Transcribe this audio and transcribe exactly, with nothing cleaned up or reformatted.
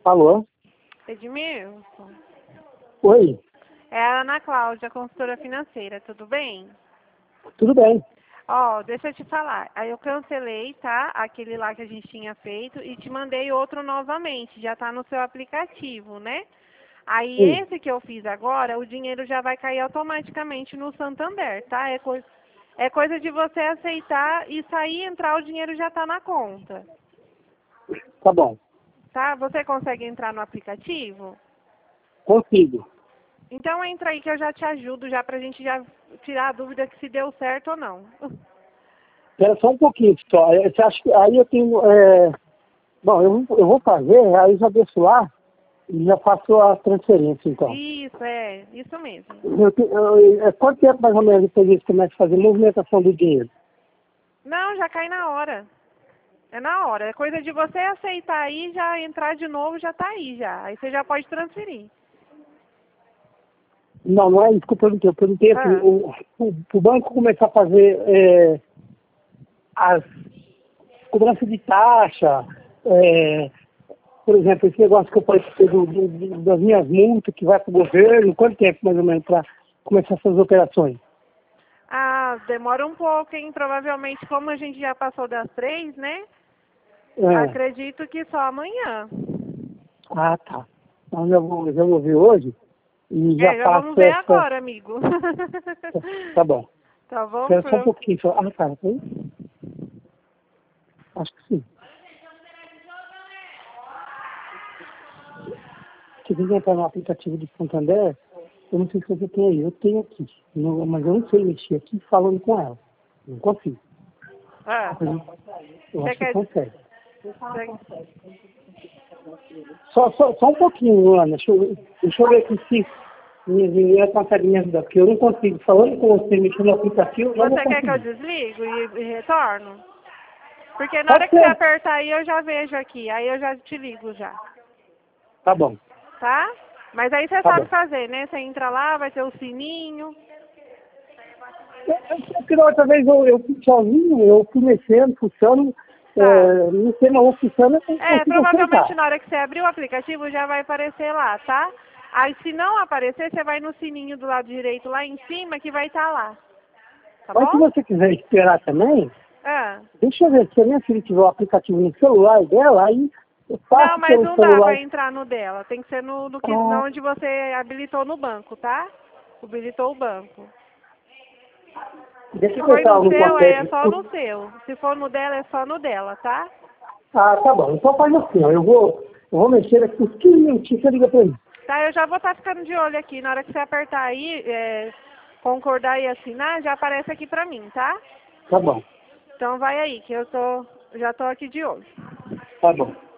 Alô? Edmilson, Oi, é a Ana Cláudia, consultora financeira, tudo bem? tudo bem? Ó, deixa eu te falar, aí eu cancelei, tá? Aquele lá que a gente tinha feito e te mandei outro novamente, já tá no seu aplicativo, né? Aí Sim, esse que eu fiz agora, o dinheiro já vai cair automaticamente no Santander, tá? É, coi é coisa de você aceitar e sair, entrar, o dinheiro já tá na conta, tá bom. tá? Você consegue entrar no aplicativo? Consigo. Então entra aí que eu já te ajudo, já pra gente já tirar a dúvida que se deu certo ou não. Espera só um pouquinho só. É, Você acha que aí eu tenho. É... Bom, eu, eu vou fazer, aí já deixo lá e já faço a transferência então. Isso, é, isso mesmo. Eu, te- eu, é, quanto tempo mais ou menos depois disso começa a fazer movimentação do dinheiro? Não, já cai na hora. É na hora. É coisa de você aceitar aí, já entrar de novo, já tá aí já. Aí você já pode transferir. Não, não é isso que eu perguntei. Eu perguntei assim, Ah, o, o, o banco começar a fazer é, as cobranças de taxa, é, por exemplo, esse negócio que eu participei do, do, do- das minhas multas que vai para o governo, quanto tempo mais ou menos para começar essas operações? ah, demora um pouco, hein? Provavelmente, como a gente já passou das três, né? É, Acredito que só amanhã. ah, tá. Então já vou, já vou ver hoje e já É, já faço vamos ver essa. agora, amigo. Tá bom. Tá bom? Espera só um Pro- pouquinho só. Ah, cara, tem? Acho que sim. Se você entrar no aplicativo do Santander, eu não sei se você tem aí. Eu tenho aqui. Não- mas eu não sei mexer aqui falando com ela. Não consigo. Ah, Eu você acho que quer... consegue. você- Só, só, só um pouquinho, Ana. Deixa eu, deixa eu ver aqui se minha menina consegue me ajudar, porque eu não consigo. Falando com você, mexendo no aplicativo, eu não vou Você quer que eu conseguir. desligo e, e retorno? Porque na hora Pode que você ser. apertar aí, eu já vejo aqui. Aí eu já te ligo já. Tá bom, Tá? Mas aí você tá sabe bom. fazer, né? Você entra lá, vai ter o sininho. É, é porque da outra vez eu, eu fui sozinho, eu fui mexendo, fuçando, Tá. é, não sei, mas eu fuçando, eu não É, consigo provavelmente aceitar. na hora que você abrir o aplicativo já vai aparecer lá, tá? Aí se não aparecer, você vai no sininho do lado direito lá em cima que vai estar lá. Tá Mas se bom? você quiser esperar também, Ah. deixa eu ver, se a minha filha tiver o aplicativo no celular dela, aí eu Não, faço mas pelo não dá celular. pra entrar no dela. Tem que ser no, no que, Ah, na onde você habilitou no banco, tá? Habilitou o banco. deixa Se eu ver foi se no ela não seu, é consegue. só no seu. Se for no dela, é só no dela, tá? Ah, tá bom. Então faz assim, ó. Eu vou, eu vou mexer aqui uns quinze minutinhos, você liga pra mim. Tá, eu já vou estar ficando de olho aqui. Na hora que você apertar aí, é, concordar e assinar, já aparece aqui pra mim, tá? Tá bom, Então vai aí, que eu tô, já tô aqui de olho. tá bom.